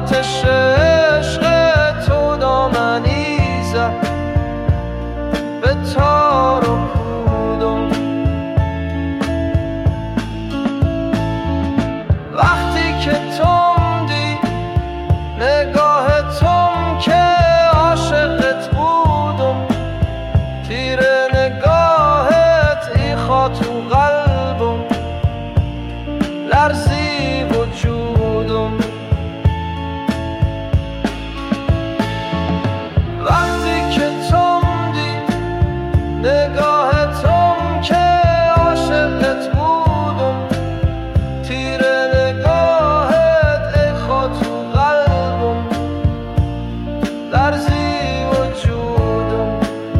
آتش عشق تو دامنی زد به تار و پودم. وقتی که تندی نگاه تم که عاشقت بودم، تیر نگاهت ایخا تو قلبم، لرزی وجودم. وقتی که تندی نگاه تم که عاشقت بودم، تیر نگاهت ایخا تو قلبم، لرزی وجودم.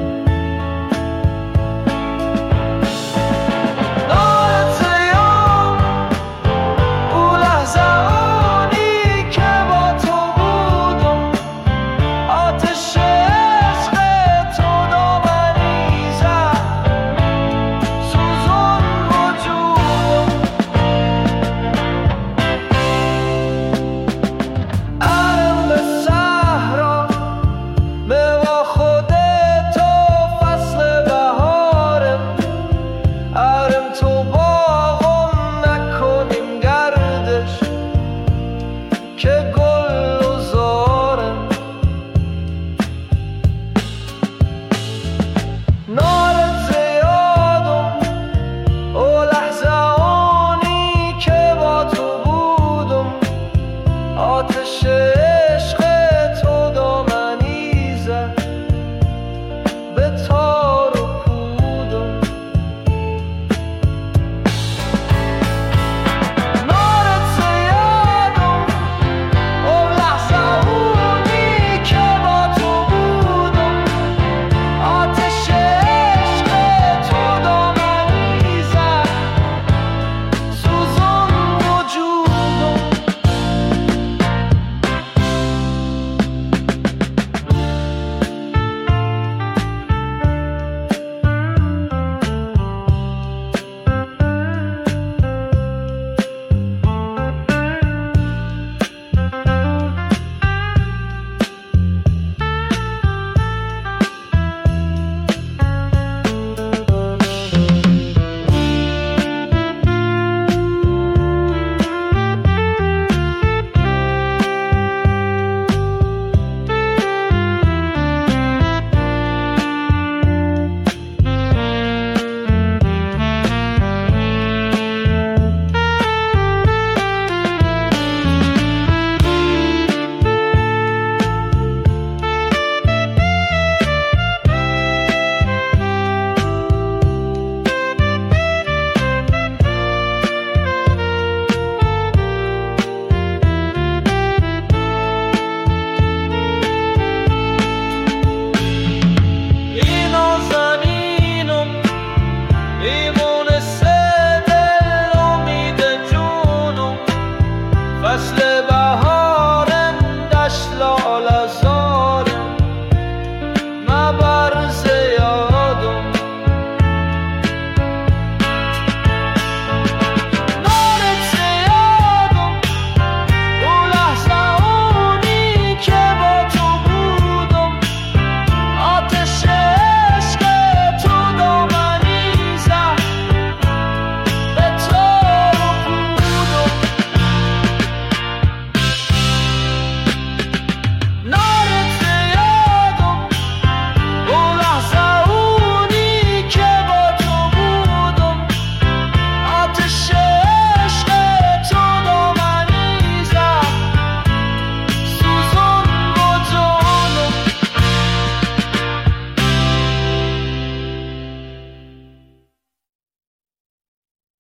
نارت یام او لحظانی که با تو بودم، آتش عشق تو دامنی زد سوزون وجودم. ارم به صحرا با خودت تو فصل بهارم، ارم تو باغم نکنیم گردش که گل و زارم. نارت یادم او لحظانی که با تو بودم، آتش